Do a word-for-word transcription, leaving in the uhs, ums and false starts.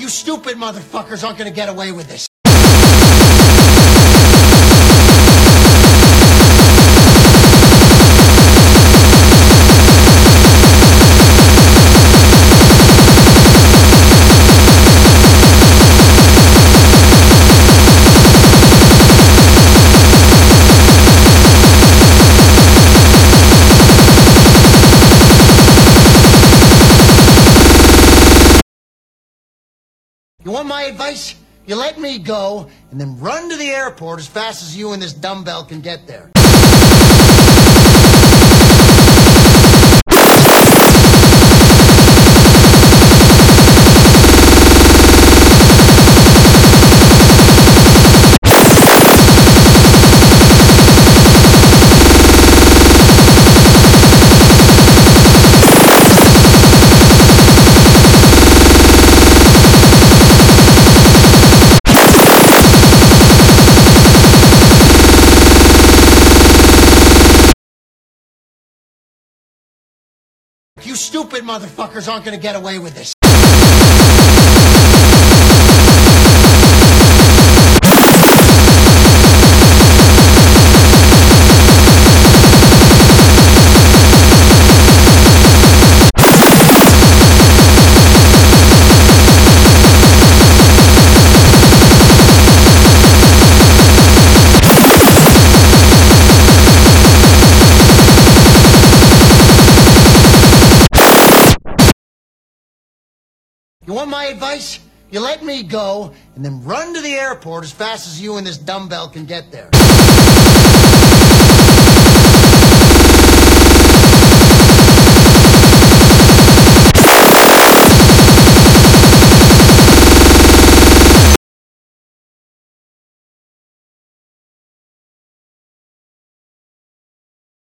stupid motherfuckers aren't gonna get away with this. You want my advice? You let me go, and then run to the airport as fast as you and this dumbbell can get there. You stupid motherfuckers aren't gonna get away with this. You want my advice? You let me go, and then run to the airport as fast as you and this dumbbell can get there.